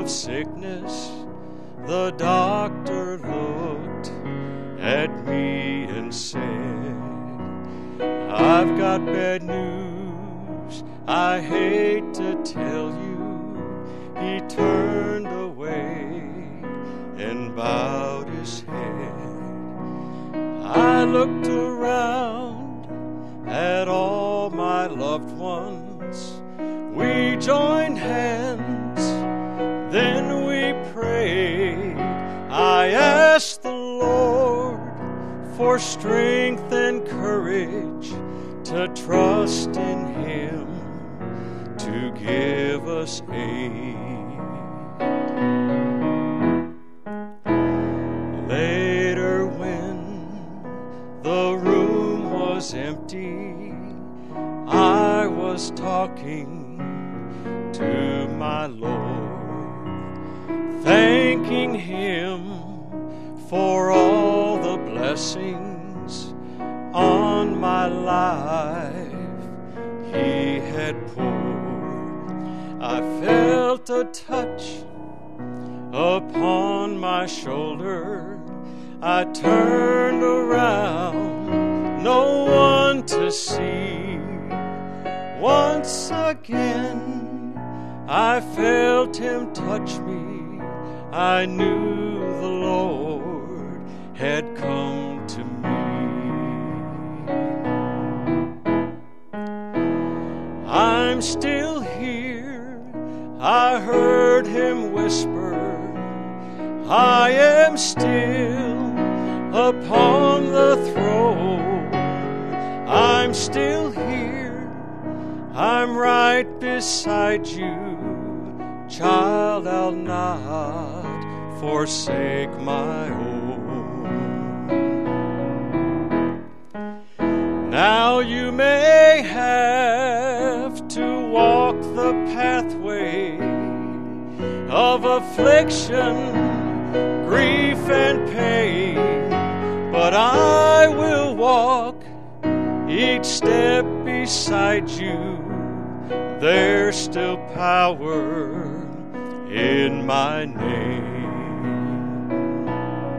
of sickness, the doctor looked at me and said, I've got bad news, I hate to tell you. He turned away and bowed his head. I looked around at all my loved ones. We joined hands, then we prayed. I asked the Lord for strength and courage to trust in Him to give us aid. Later, when the room was empty, I was talking to my Lord, thanking Him for all the blessings on my life He had poured. I felt a touch upon my shoulder. I turned around, no one to see. Once again, I felt Him touch me. I knew the Lord had come to me. I'm still here. I heard Him whisper, I am still upon the throne. I'm still here. I'm right beside you. Child, I'll not forsake my own. Now you may have to walk the pathway of affliction, grief and pain, but I will walk each step beside you. There's still power in my name.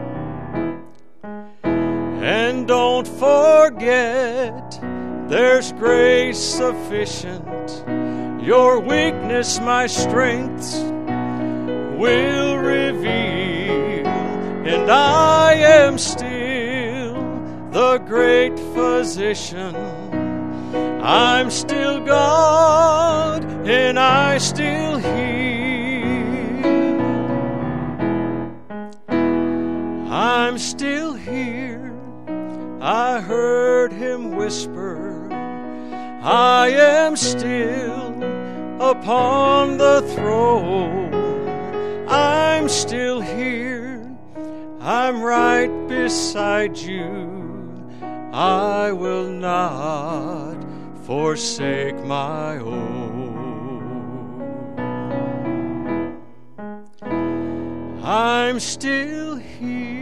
And don't forget, there's grace sufficient. Your weakness my strength will reveal. And I am still the great physician. I'm still God, and I still heal. I'm still here. I heard Him whisper, I am still upon the throne. I'm still here. I'm right beside you. I will not forsake my own. I'm still here.